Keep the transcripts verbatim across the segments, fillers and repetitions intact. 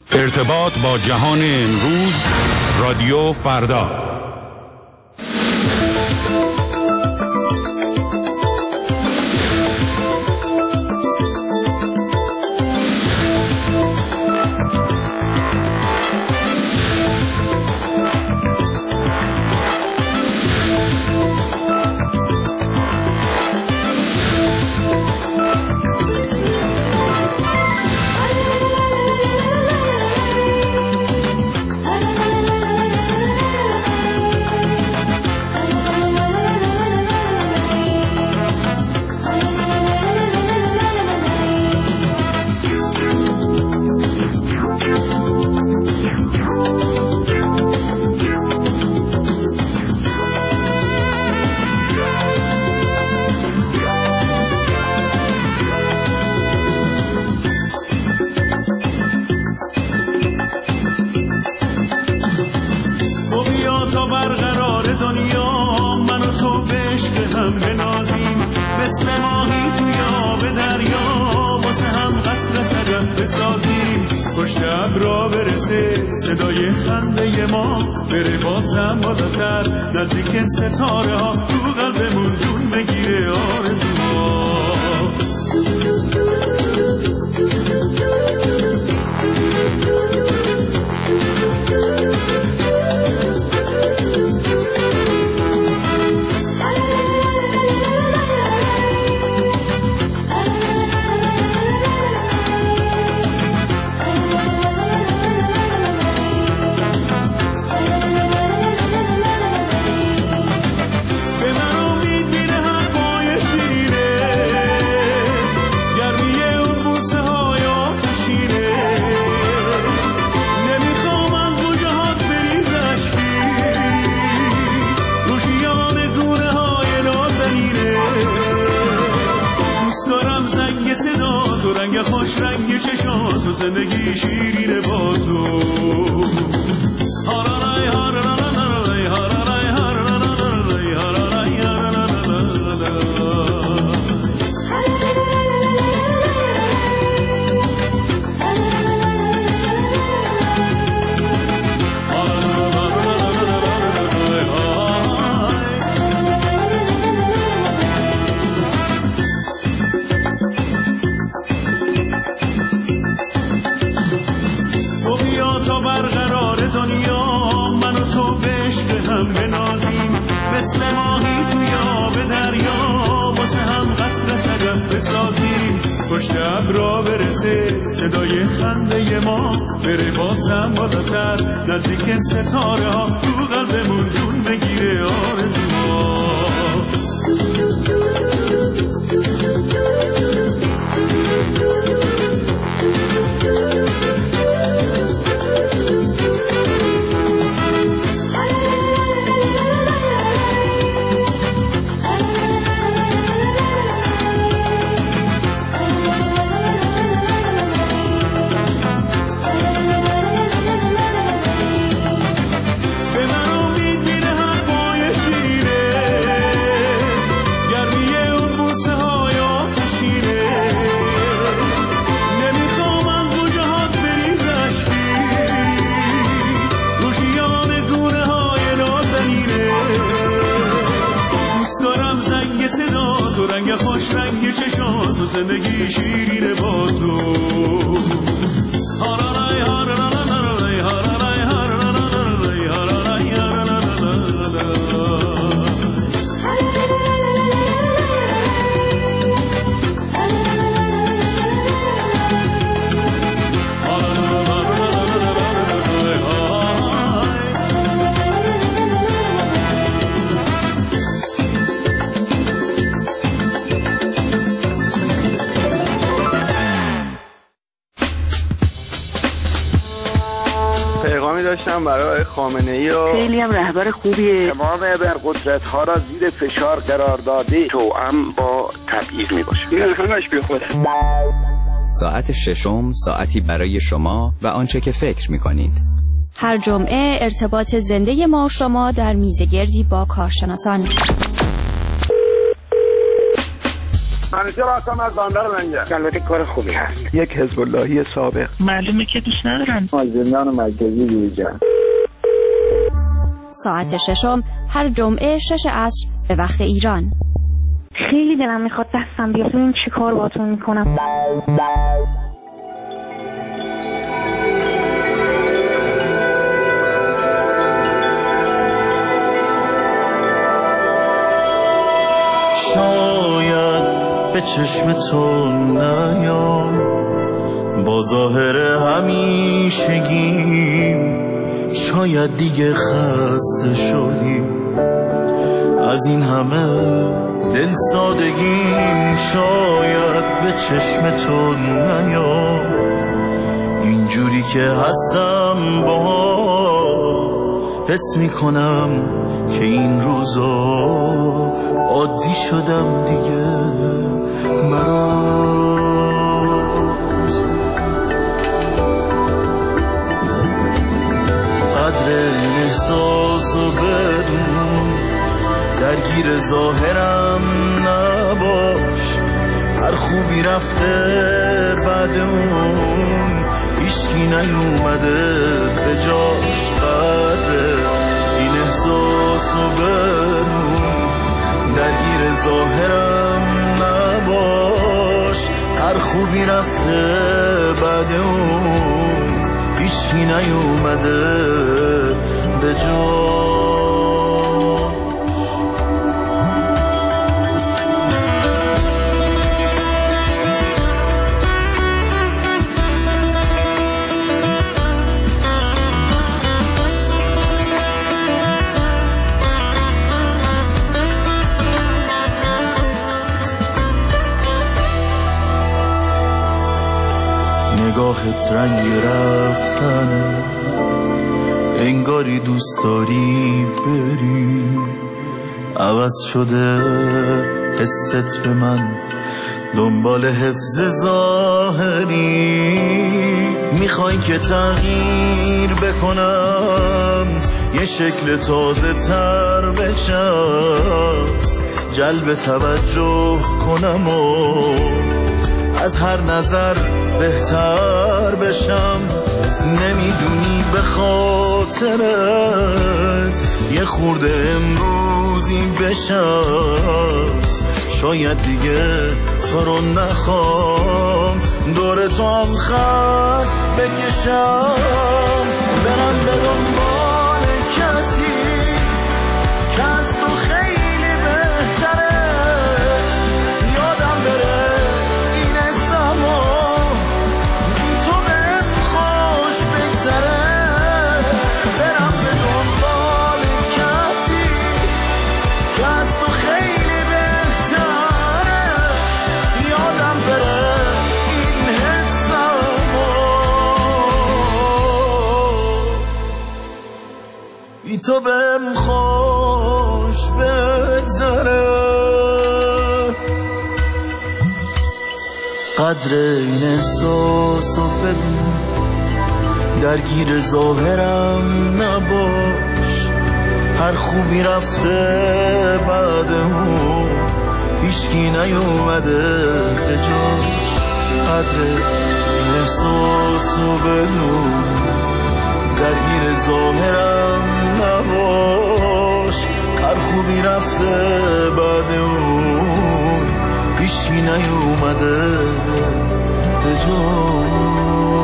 ارتباط با جهان امروز، رادیو فردا. صدای خنده ما بره بازم بالاتر، نزدیک ستاره ها تو قلبمون جون بگیره آرزوها. خوش رنگ چشات و زندگی شیرینه با تو. هارالای هارالای هارالای هارالای هارالای هارالای. مثل ماهی توی آب دریا واسه هم قصر صدف بسازیم، پشت ابرا برسه صدای خنده ما بره بازم بالاتر، نزدیک ستاره ها تو قلبمون جون بگیره آرزوها. خوش رنگ چشات و زندگی شیرینه با تو. هارالای هارالای هارالای هارالای هارالای هارالای. داشتم برای خامنه‌ای و خیلی هم رهبر خوبیه. تمام ابرقدرت‌ها را زیر فشار قرار داده، توأم با تبعیض میباشه. این همش بی خوده. ساعت ششم، ساعتی برای شما و آنچه که فکر میکنید. هر جمعه ارتباط زنده ما و شما در میزگردی با کارشناسان. همیشه راستم از باندر منجه. البته کار خوبی هست. یک حزب اللهی سابق. معلومه که دوست ندارن. از زندان مرکزی بیرون. ساعت ششم هر جمعه شش عصر به وقت ایران. خیلی دلم میخواد دستم بیاد ببینم چی کار باهاتون میکنم. شاید به چشم تو نیام با ظاهر همیشگیم، شاید دیگه خسته شدیم از این همه دل سادگیم. شاید به چشم تو نیام اینجوری که هستم باهات، حس میکنم که این روزا عادی شدم دیگه مراز. قدر این احساسو بدون، درگیر ظاهرم نباش، هر خوبی رفته بعد اون هیچکی نیومده به جاش. قدر این احساسو بدون، درگیر ظاهرم نباش، هر خوبی رفته بعد اون هیچکی نیومده به جاش. نگاهت رنگ رفتن، انگاری دوست داری بری، عوض شده حست به من دنبال حفظ ظاهری. میخوای که تغییر بکنم، یه شکل تازه تر بشم، جلب توجه کنم و از هر نظر بهتر بشم. نمیدونی به خاطرت یه خورده امروزی بشم، شاید دیگه تو رو نخوام دور تو هم خط بکشم. برم به دنبال کسی که از تو خیلی بهتره، یادم بره این زمان بی تو بهم خوش بگذره. برم به دنبال کسی که از تو خیلی بهتره، یادم بره این حسمو بی تو بهم خوش بگذره. قدر این احساسو بدون، درگیر ظاهرم نباش، هر خوبی رفته بعد اون هیچکی نیومده به جاش. قدر این احساسو بدون، درگیر ظاهرم نباش، هر خوبی رفته بعد اون هیچکی نیومده به جاش.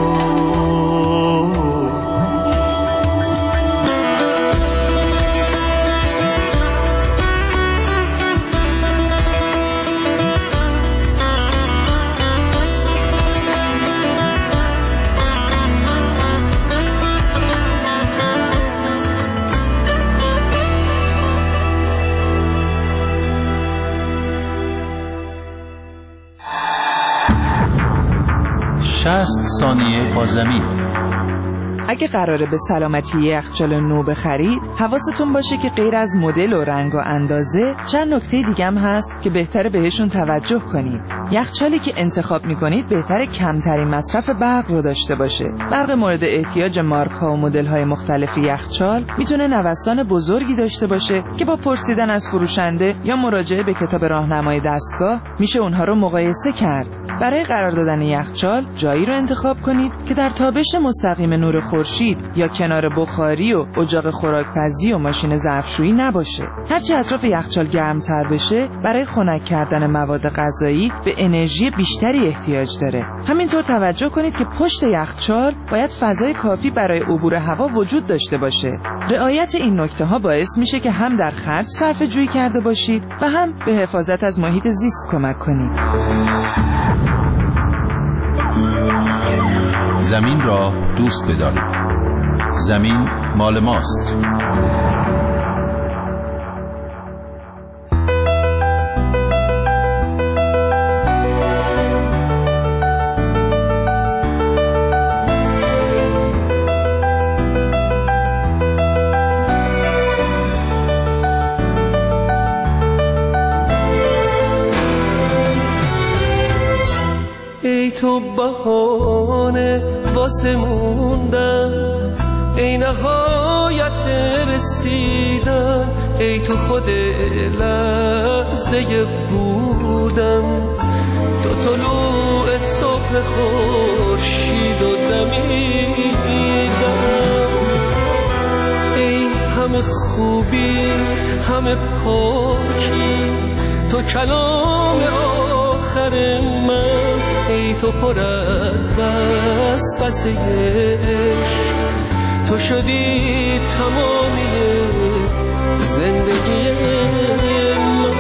شصت ثانیه آزمی. اگه قراره به سلامتی یخچال نو بخرید، حواستون باشه که غیر از مدل و رنگ و اندازه چند نکته دیگه هم هست که بهتره بهشون توجه کنید. یخچالی که انتخاب میکنید بهتره کمترین مصرف برق رو داشته باشه. برق مورد احتیاج مارک ها و مدل های مختلف یخچال میتونه نوسان بزرگی داشته باشه که با پرسیدن از فروشنده یا مراجعه به کتاب راهنمای دستگاه میشه اونها رو مقایسه کرد. برای قرار دادن یخچال جایی رو انتخاب کنید که در تابش مستقیم نور خورشید یا کنار بخاری و اجاق خوراکپزی و ماشین ظرفشویی نباشه. هرچه اطراف یخچال گرمتر بشه برای خنک کردن مواد غذایی به انرژی بیشتری احتیاج داره. همینطور توجه کنید که پشت یخچال باید فضای کافی برای عبور هوا وجود داشته باشه. رعایت این نکته ها باعث میشه که هم در خرج صرفه جویی کرده باشید و هم به حفاظت از محیط زیست کمک کنید. زمین را دوست بدارید. زمین مال ماست. ای تو بهانه واسه موندن، ای نهایت رسیدن، ای تو خود لحظه بودن، تو طلوع صبح خورشید و دمیدن. ای همه خوبی همه پاکی، تو کلام آخر من، ای تو پر از وسوسه عشق، تو شدی تمامی زندگی من.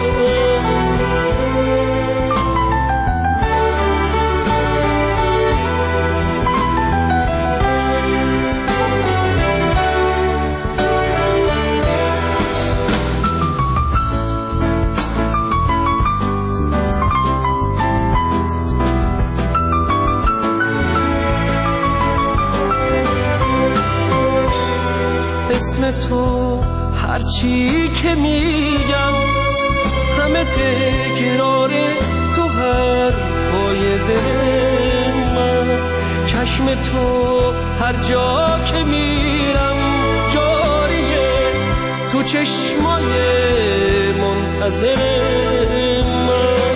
اسم تو هرچی که میگم همه تکراره تو حرفای دل من. چشم تو هر جا که میرم جاریه تو چشمای منتظر من.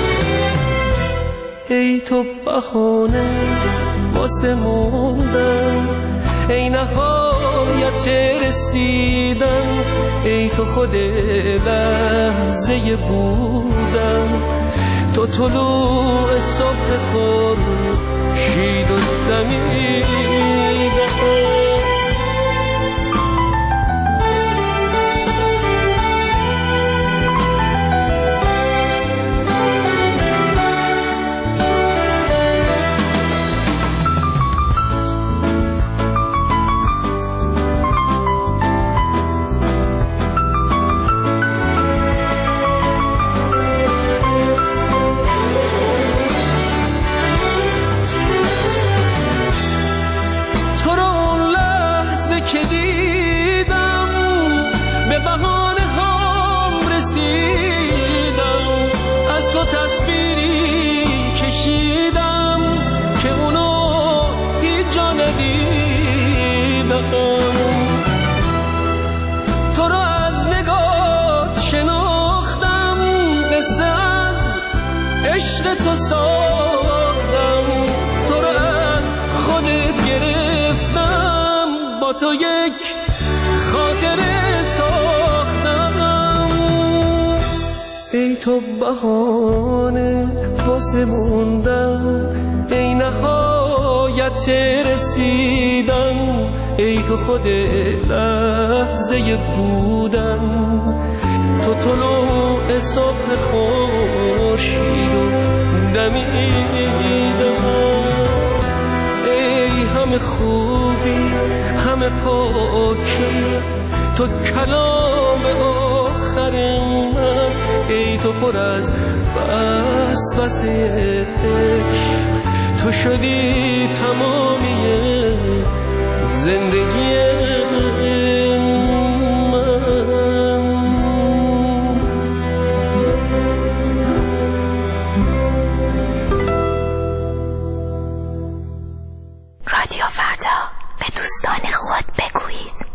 ای تو بهانه واسه موندن، ای نهایت رسیدن، ای تو خود لحظه بودن، تو طلوع صبح خورشید و دمیدن. که دیدم به بهانه هم رسیدم، از تو تصویری کشیدم که اونو هیچ جا ندیدم. تو رو از نگاه شناختم، قصه از عشق تو ساختم، تو رو از خودت گرفتم، با تو یک خاطره ساختم. ای تو بهانه واسه موندن، ای نهایت رسیدن، ای تو خود لحظه بودن، تو طلوع صبح خورشید و دمیدن. ای همه خوبی همه پاکی، تو کلام آخر من، ای تو پر از وسوسه عشق، تو شدی تمامی زندگی من. رادیو فردا به دوستان خود بگویید.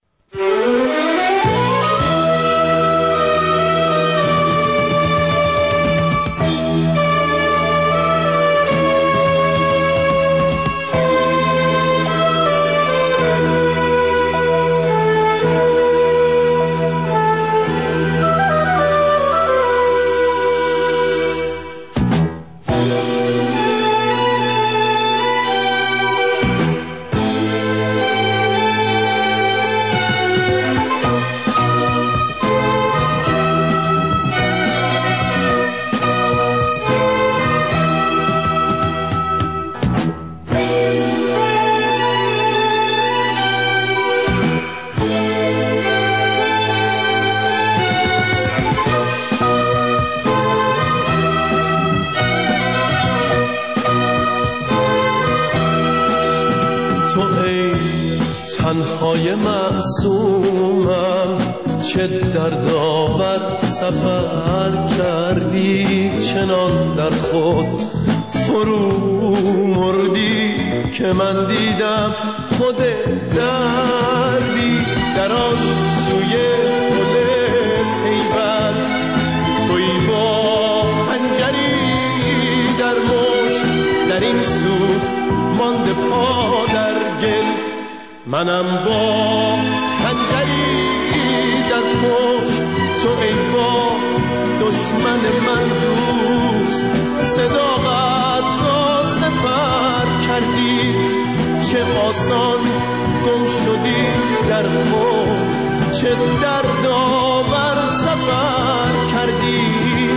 تنهای معصومم چه دردآور سفر کردی، چنان در خود فرو مردی که من دیدم خود دردی. در آن سوی گل پیوند تویی با خنجری در مشت، در این سو مانده پا در گل، منم با خنجری در پشت. تو ای با دشمن من دوست، صداقت را سپر کردی، چه آسان گم شدی در خود، چه دردآور سفر کردی.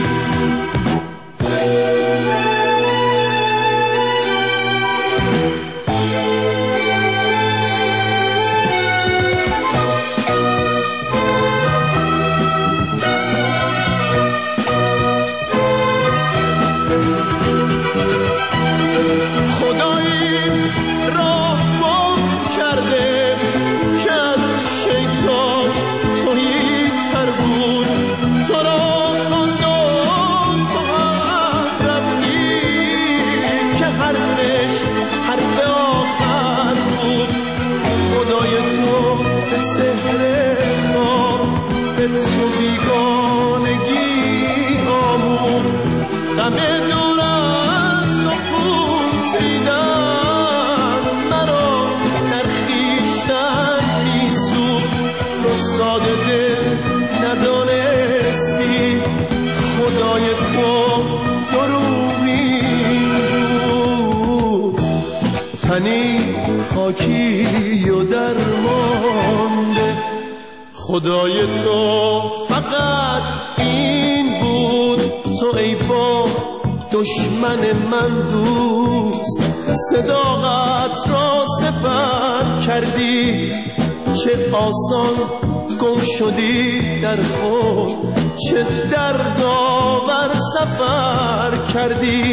خاکی و درمانده، خدای تو فقط این بود. تو ای با دشمن من دوست، صداقت را سپر کردی، چه آسان گم شدی در خود، چه دردآور سفر کردی.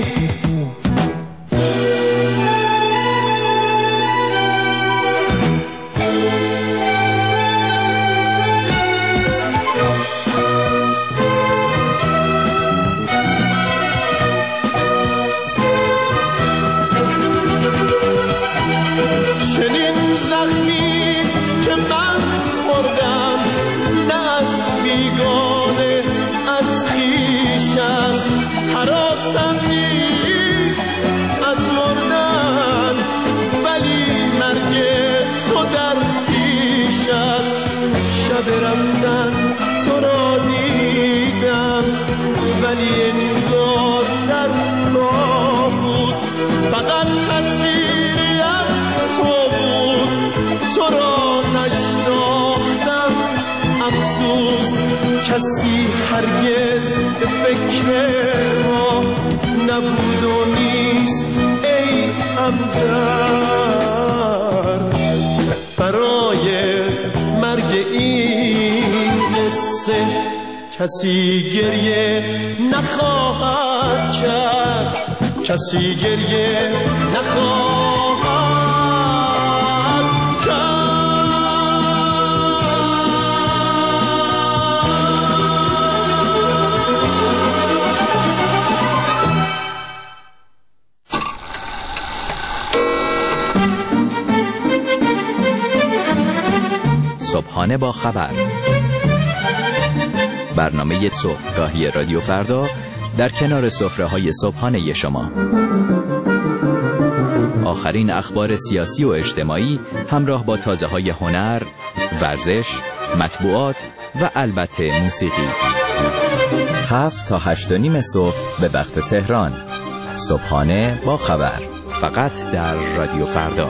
رفتن تو را دیدم، ولی انگار در کابوس فقط تصویری از تو بود. تو را نشناختم افسوس، کسی هرگز به فکر ما نبود و نیست ای همدرد. برای مرگ این قصه کسی گریه نخواهد کرد، کسی گریه نخواهد کرد. صبحانه با خبر، برنامه صبحگاهی رادیو فردا در کنار سفره‌های صبحانه شما. آخرین اخبار سیاسی و اجتماعی همراه با تازه‌های هنر، ورزش، مطبوعات و البته موسیقی. هفت تا هشت و نیم صبح به وقت تهران. صبحانه با خبر، فقط در رادیو فردا.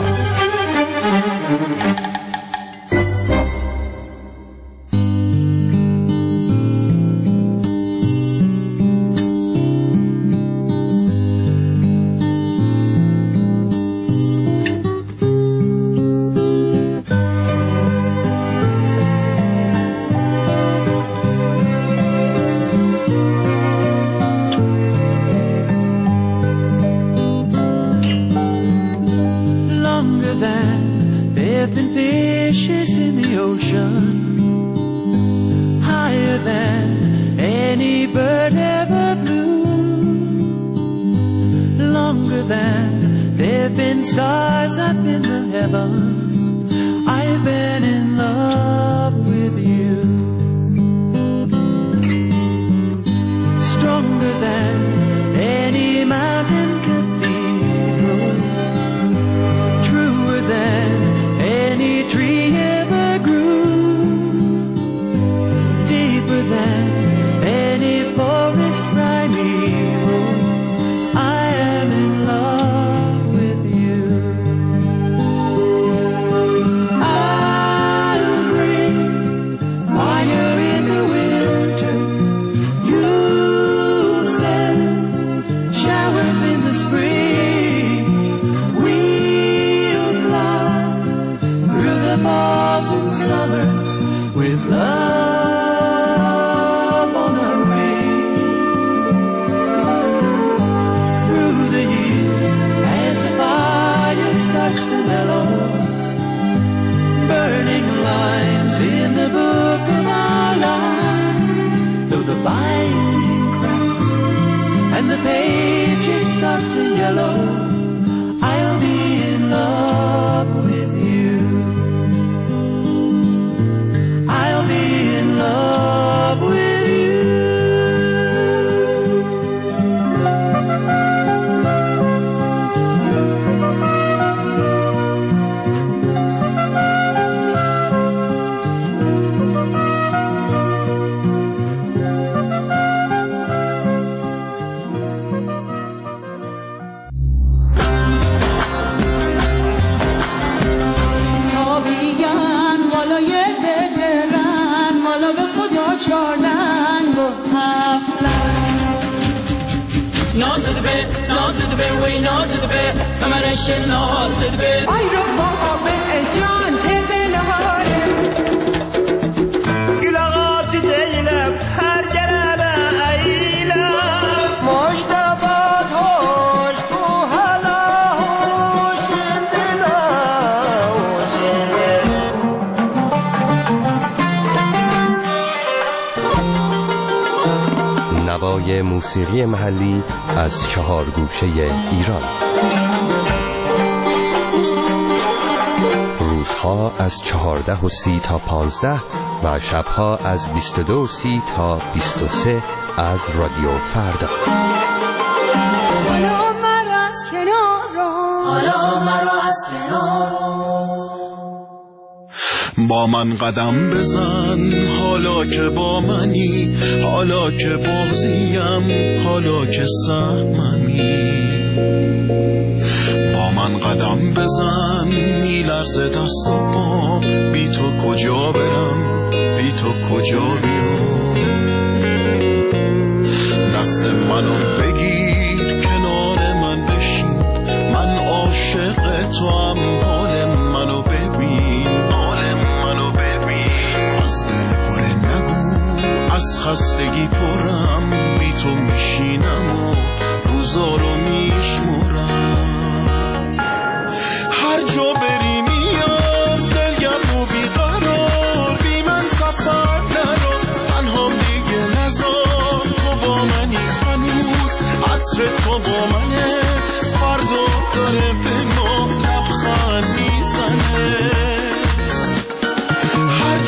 نوای موسیقی محلی از چهار گوشه ایران. روزها از چهارده و سی تا پانزده و شبها از بیست و دو و سی تا بیست و سه از رادیو فردا. حالا مرا از کنار حالا مرا از کنار با من قدم بزن حالا که با منی، حالا که بغضیم، حالا که سهممی. با من قدم بزن میلرزه دست و پام، بی تو کجا برم، بی تو کجا بیام. دست منو بگیر کنار من بشین، من عاشق تو هم، حال منو ببین، حال منو ببین. از دل پره نگو، از خستگی پرم، بی تو میشینم و روزا رو میشمرم. هر جا بری میام دلگرم و بیقرار، بی من سفر نرو، تنهام دیگه نزار. تو با منی هنوز، عطر تو با منه، فردا داره به ما لبخند میزنه. هر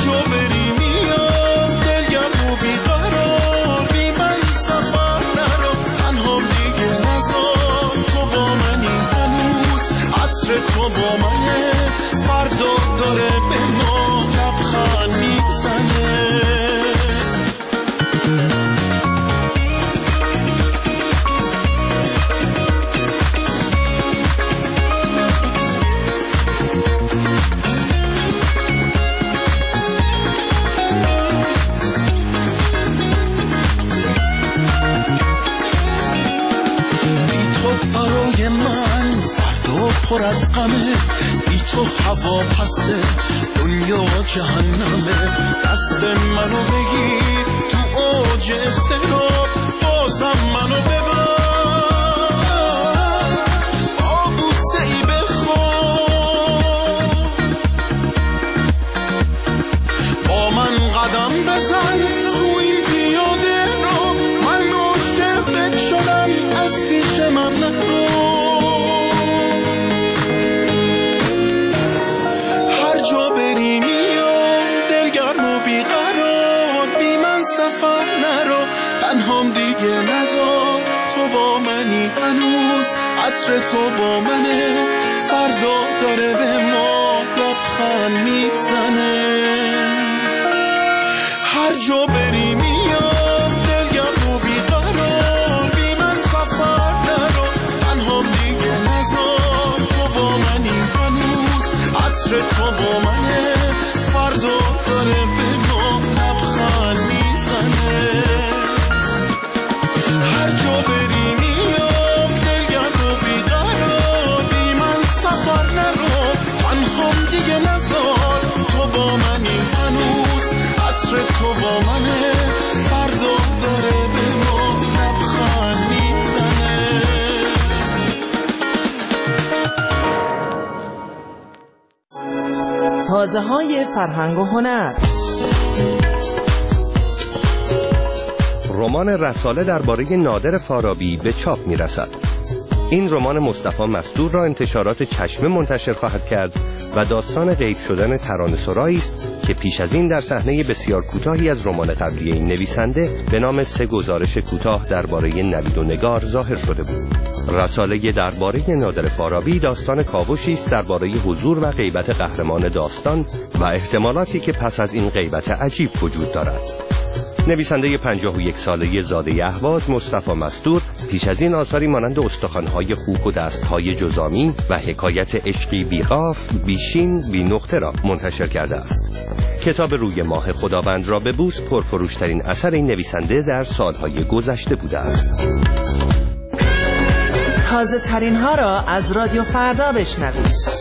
از غمه، بی تو هوا پسه دنیا جهنمه. دست منو بگیر تو اوج استراب، بازم منو ببر با بوسه ای بخواب. با من قدم بزن تو این پیاده رو، من عاشقت شدم از پیش من نرو. هر جا بری میام دلگرم و بیقرار، بی من سفر نرو، تنهام دیگه نذار. تو با منی هنوز، عطر تو با منه، فردا داره به ما لبخند میزنه. هر جا بری میام دلگرم و بیقرار، بی من سفر نرو، تنهام دیگه نذار. تو با منی هنوز، عطر تو با منه، فردا داره به ما لبخند میزنه. هر جا بری میام دلگرم و بیقرار، بی من سفر نرو، تنهام دیگه نذار. تو با منی هنوز، عطر تو با منه، فردا داره به ما لبخند میزنه. تازه های فرهنگ و هنر. رمان رساله درباره نادر فارابی به چاپ میرسد. این رمان مصطفی مستور را انتشارات چشمه منتشر خواهد کرد و داستان غیب شدن ترانه‌سرایی است که پیش از این در صحنه بسیار کوتاهی از رمان قبلی این نویسنده به نام سه گزارش کوتاه درباره نوید و نگار ظاهر شده بود. رساله درباره نادر فارابی داستان کاوشی است درباره حضور و غیبت قهرمان داستان و احتمالاتی که پس از این غیبت عجیب وجود دارد. نویسنده پنجاه و یک ساله زاده اهواز مصطفی مستور پیش از این آثاری مانند استخوان‌های خوک و دست‌های جزامی و حکایت عشقی بی قاف، بی شین، بی نقطه را منتشر کرده است. کتاب روی ماه خداوند را ببوس پرفروشترین اثر این نویسنده در سالهای گذشته بوده است. تازه ترین ها را از رادیو فردا بشنوید.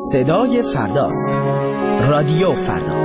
صدای فرداست. رادیو فردا.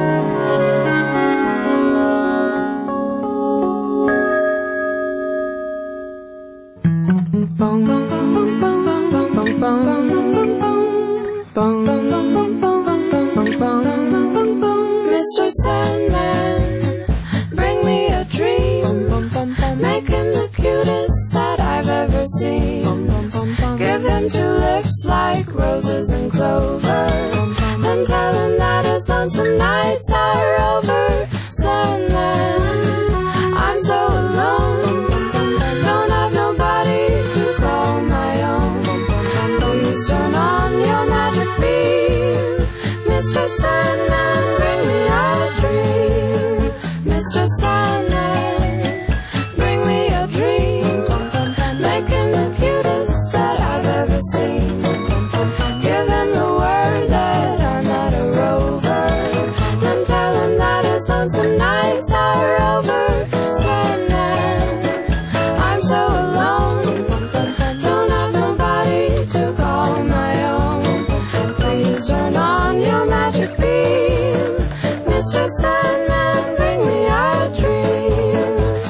Mister Sandman, bring me a dream. Make him the cutest that I've ever seen. Give him two lips like roses and clover. Then tell him that his lonesome nights are over. Sandman, I'm so alone. Don't have nobody to call my own. Please turn on your magic beam. Mister Sandman, bring me a dream. Mister Sandman, bring me a dream. Make him the cutest that I've ever seen. Give him the word that I'm not a rover. Then tell him that his lonesome nights are over. Sandman, I'm so alone. Don't have nobody to call my own. Please turn on your magic beam. Mister Sandman, bring me a dream.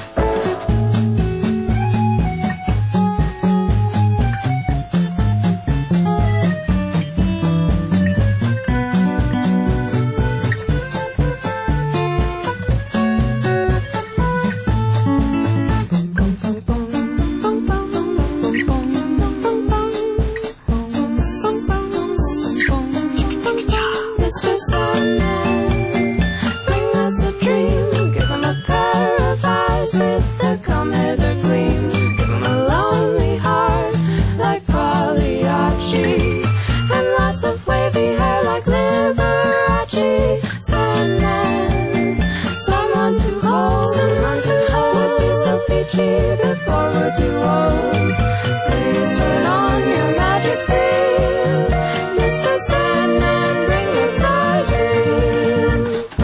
Mister Sandman, bring us a dream. Give him a pair of eyes with a come hither gleam. Give him a lonely heart like Pagliacci, and lots of wavy hair like Liberace. Sandman, someone to hold, someone to hold would be so peachy before we're too old. Please turn on your magic beam. Mister Sandman, bring us a dream.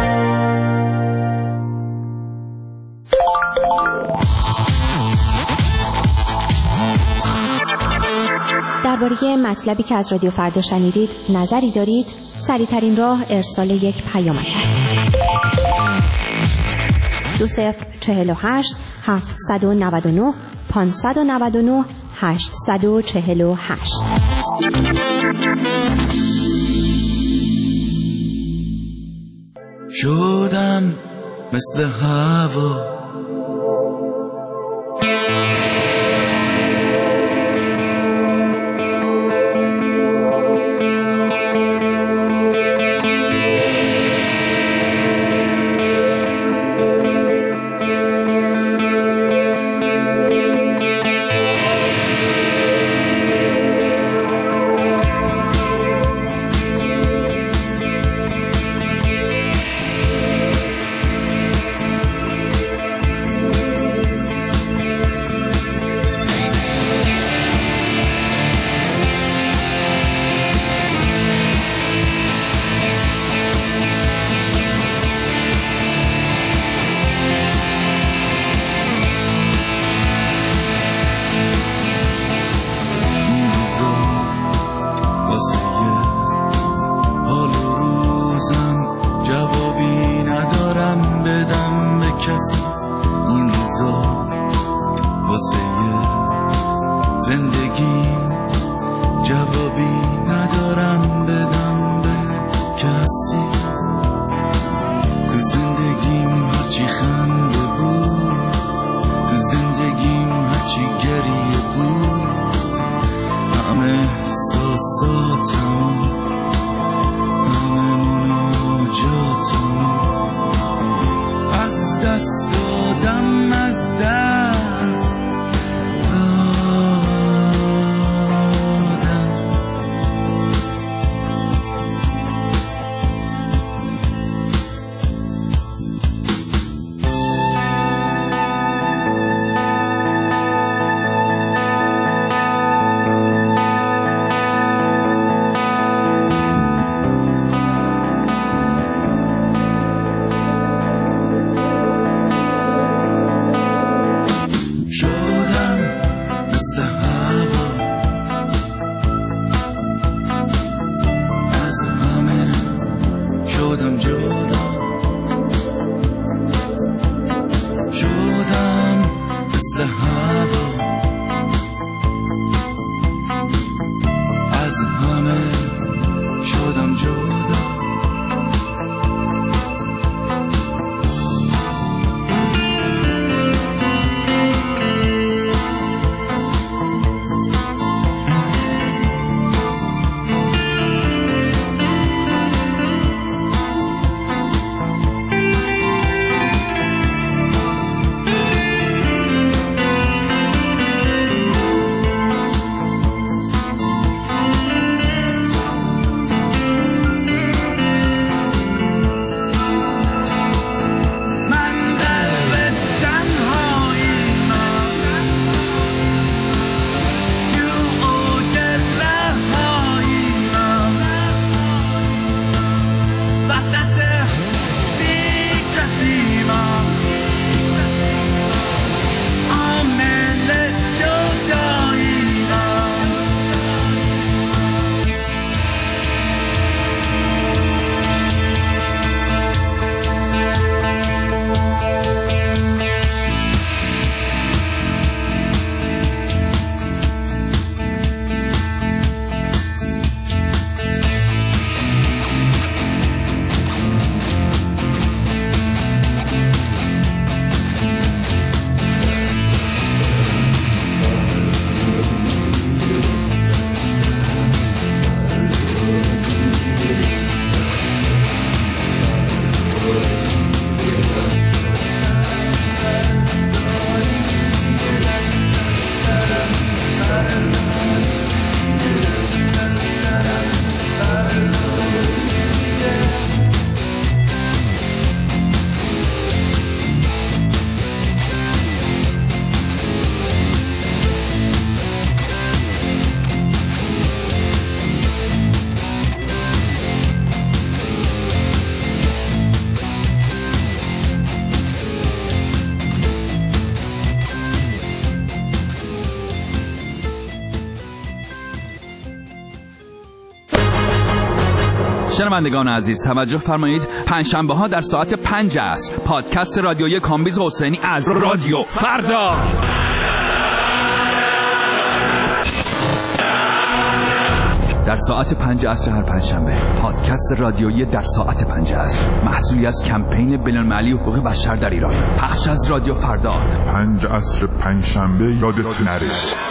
درباره مطلبی که از رادیو فردا شنیدید نظری دارید؟ سریع‌ترین راه ارسال یک پیامک است. دو صفر چهل و هشت هفتصد و نود و نه پانصد و نود و نه هشتصد و چهل و هشت. شدم مثل هوا، هوا از همه شدم جدا. شنوندگان عزیز توجه فرمایید، پنجشنبه ها در ساعت پنج عصر پادکست رادیویی کامبیز حسینی از رادیو فردا. در ساعت پنج عصر هر پنجشنبه پادکست رادیویی در ساعت پنج عصر، محصولی از کمپین بین‌المللی حقوق بشر در ایران، پخش از رادیو فردا. پنج عصر پنجشنبه یادت نره.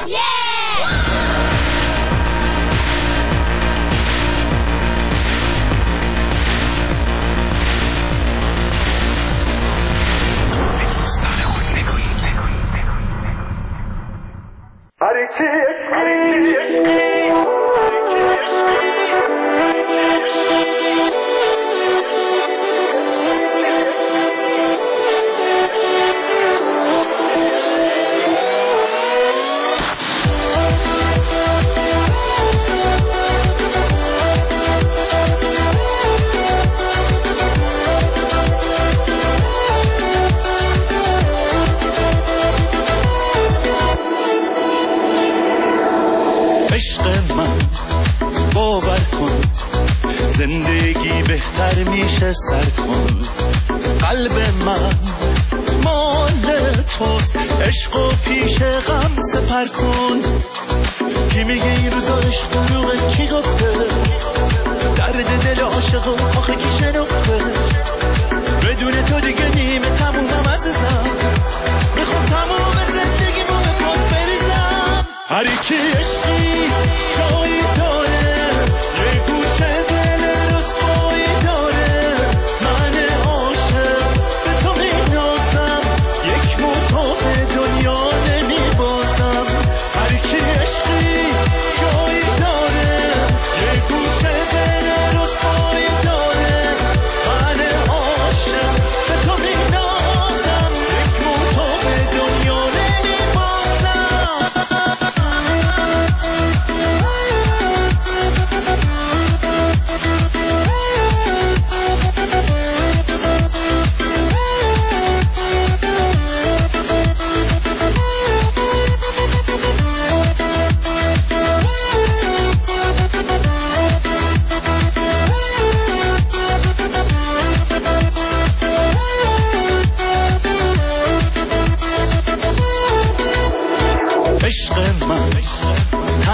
زندگی بهتر میشه سر کن، قلب من مال توست، عشق و پیش غم سپر کن. کی میگه این روزا عشق دروغه؟ کی گفته؟ درد دل عاشقو آخه کی شنفته؟ بدون تو دیگه نیمه تمومم عزیزم، میخوام تموم زندگیمو به پات بریزم. هر کی عشقی جایی داره، یه گوشه دل رسوایی داره. من عاشق به تو مینازم، یک موتا به دنیا نمیبازم. هر کی عشقی جایی داره، یه گوشه دل رسوایی داره. من عاشق به تو مینازم، یک موتا به دنیا نمیبازم.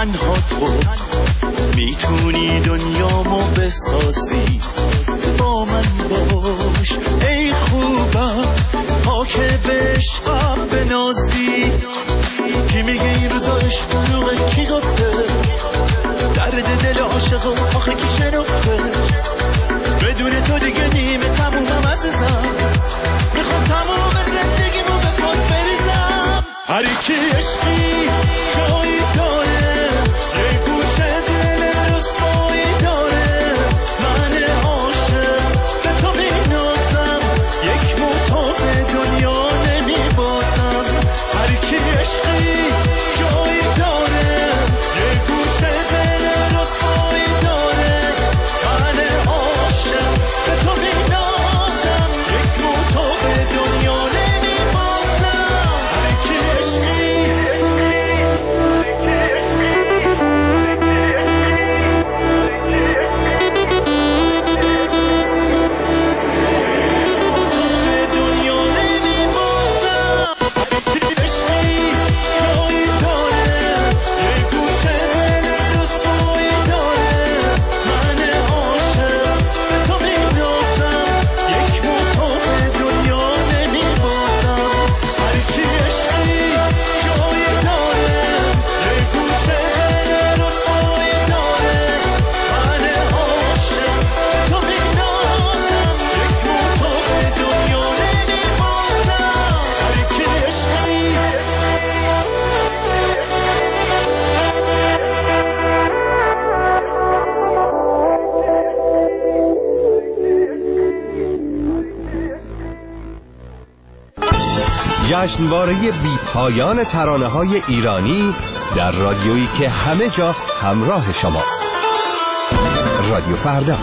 تنها تو میتونی دنیامو بسازی. با من باش ای خوبم، پاک به عشقم بنازی. کی میگه این روزا عشق دروغه؟ کی گفته؟ درد دل عاشقا آخه کی شنفته؟ بدون تو دیگه نیمه تمومم عزیزم، میخوام تموم زندگیمو به پات بریزم. هر کی عشقی جایی داره، یه گوشه دل رسوایی داره. من عاشق به تو مینازم، یک موتا به دنیا نمیبازم. هر کی عشقی جایی داره، یه گوشه دل رسوایی داره. من عاشق به تو مینازم، یک موتا به دنیا نمیبازم. هر کی عشقی جشنواره بی پایان ترانه های ایرانی در رادیویی که همه جا همراه شماست. رادیو فردا.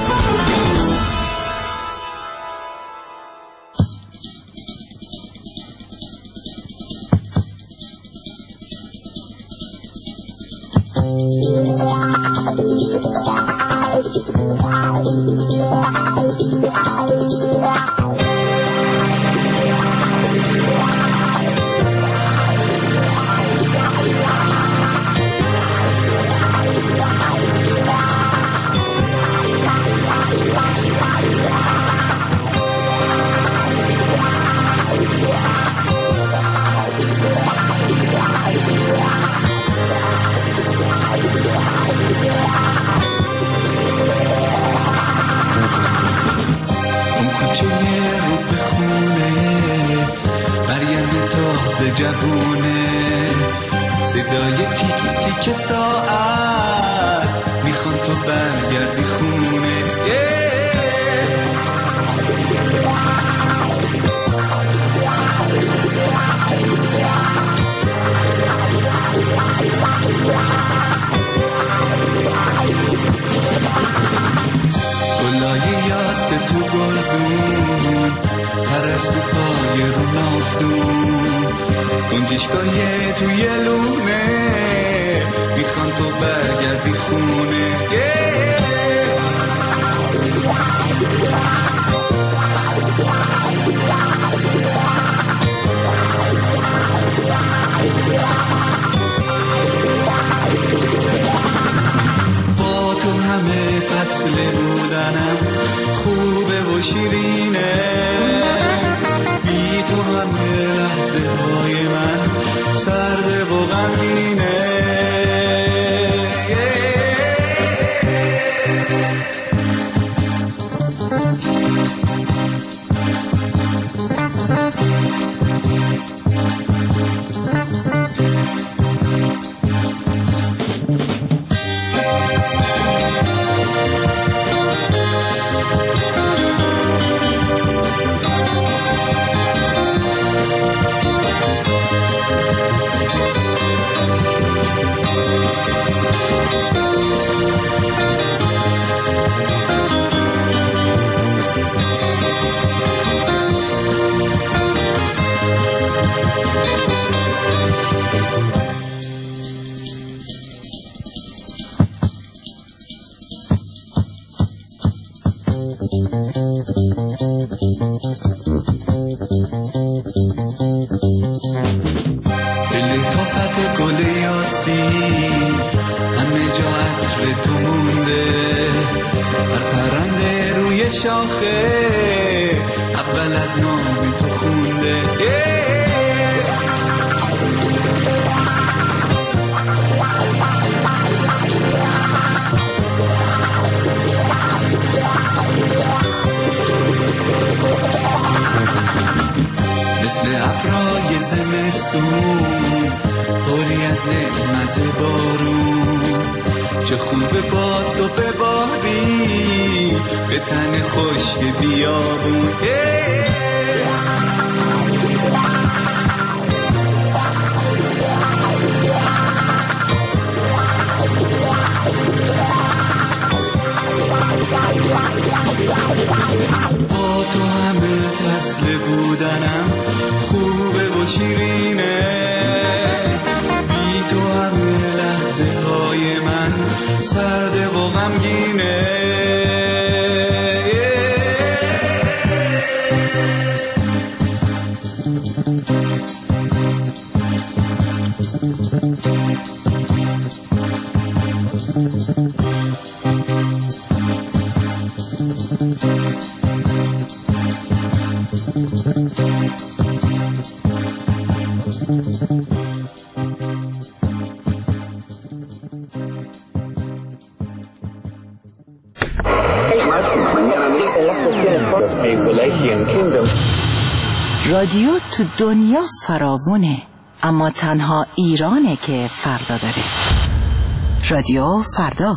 روی شاخه اول از نام تو خونده. مثل ابرای زمستون پری از نعمت بارون، چه خوبه باز تو بباری به تن خشک بیابون. با تو همه فصل بودنم خوبه و شیرینه، بی تو همه لحظه های من سرده و غمگینه. رادیو تو دنیا فراوونه، اما تنها ایرانه که فردا داره. رادیو فردا.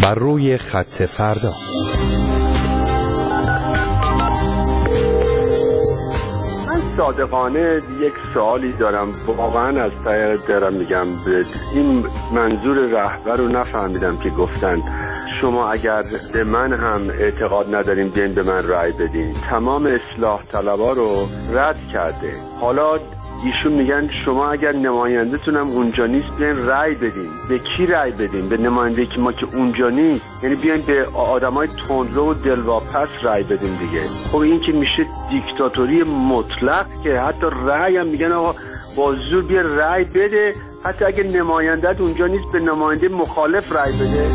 بر روی خط فردا. صادقانه یک سوالی دارم، واقعا از ته دلم میگم، این منظور رهبر رو نفهمیدم که گفتن شما اگر به من هم اعتقاد ندارین بیاین به من رأی بدین. تمام اصلاح طلبا رو رد کرده. حالا ایشون میگن شما اگر نماینده‌تون هم اونجا نیست بیاین رأی بدین. به کی رأی بدین؟ به نماینده که ما که اونجا نیست، یعنی بیاین به آدمای تندرو و دلواپس رأی بدین دیگه. خب این که میشه دیکتاتوری مطلق که حتی رأی هم میگن آقا با زور بیا رأی بده، حتی اگه نماینده‌ت اونجا نیست به نماینده مخالف رأی بده.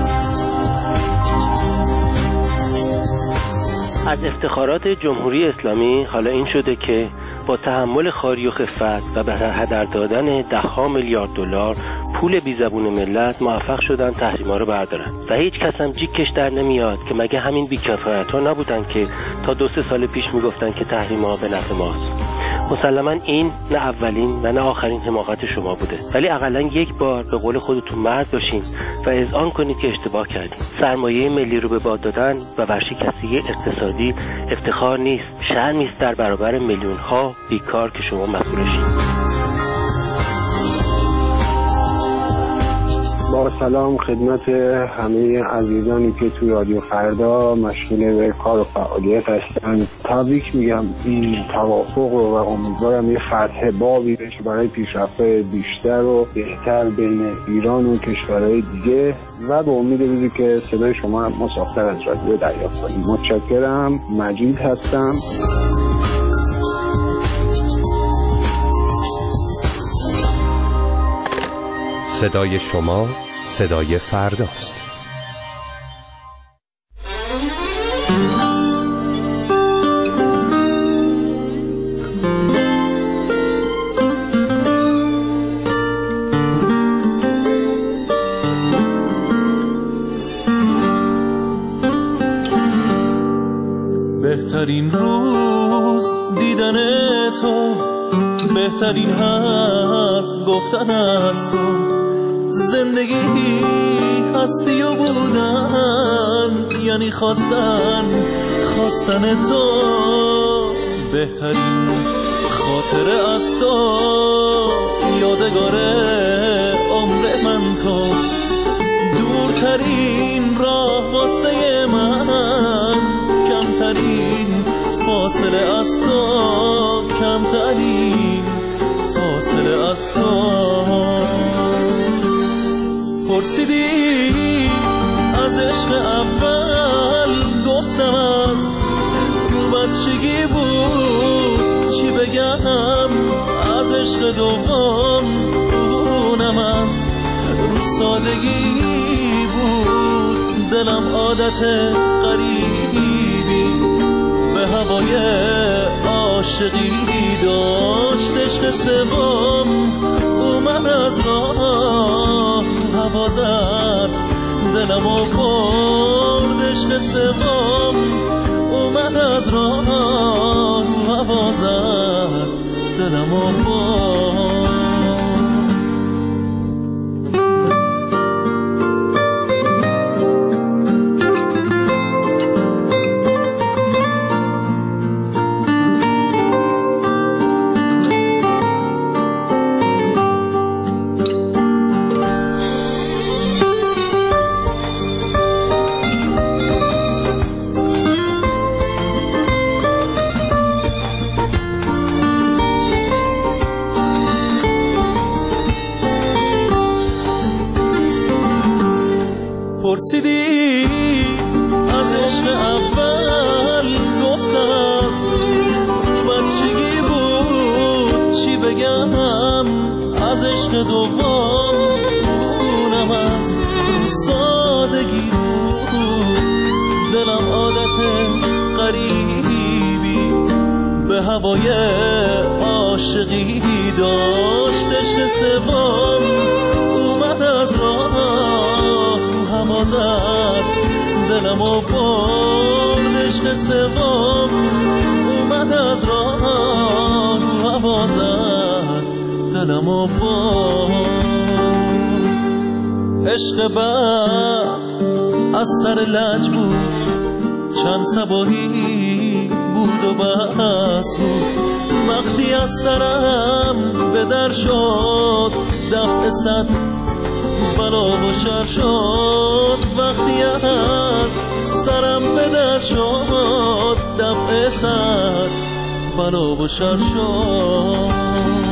از افتخارات جمهوری اسلامی حالا این شده که با تحمل خواری و خفت و به هدر دادن ده‌ها میلیارد دلار پول بیزبون ملت موفق شدن تحریما رو بردارن و هیچ کس هم جیکش در نمیاد که مگه همین بی‌کفایت‌ها نبودن که تا دو سه سال پیش میگفتن که تحریما به نفع ماست. مسلما این نه اولین و نه آخرین حماقت شما بوده، ولی اقلا یک بار به قول خودتون مرد باشین و اذعان کنید که اشتباه کردین. سرمایه ملی رو به باد دادن و ورشکستگی اقتصادی افتخار نیست، شرمی است در برابر میلیون ها بیکار که شما مسئولشید. با سلام خدمت همه عزیزانی که توی رادیو فردا مشغول به کار و فعالیت هستن. تبریک میگم این توافق رو و امیدوارم یه فتح بابی بشه برای پیشرفت بیشتر و بهتر بین ایران و کشورهای دیگه و به امید روزی که صدای شما مسافر از رادیو دریافت کنیم. متشکرم. مجید هستم. صدای شما صدای فرداست. بهترین روز دیدن تو، بهترین حرف گفتن از تو، زندگی هستی و بودن یعنی خواستن خواستن تو، بهترین خاطره از تو، یادگار عمر من تو، دورترین راه واسه من، کمترین فاصله از تو، کمترین فاصله از تو. پرسیدی از عشق اول، گفتم از رو بچگی بود، چی بگم از عشق دوم، اونم از رو سادگی بود، دلم عادت غریبی به هوای عاشقی داشت. عشق سوم اومد از راه هوا زد، دلم و برد. عشق سوم اومد از راه هوا زد، دلم و برد. پرسیدی از عشق اول، گفتم از بچگی بود، چی بگم از عشق دوم، اونم از رو سادگی بود، دلم عادت غریبی به هوای عاشقی داشت. عشق سوم اومد از راه هوا زد، دلم و برد. عشق سوم اومد از راه هوا زد، دلم و برد. عشق بعد از سر لج بود، چند صباحی بود و بس بود. وقتی از سرم به در شد دفع صد بلا و شر شد. وقتی از سرم به در شد دفع صد بلا و شر شد.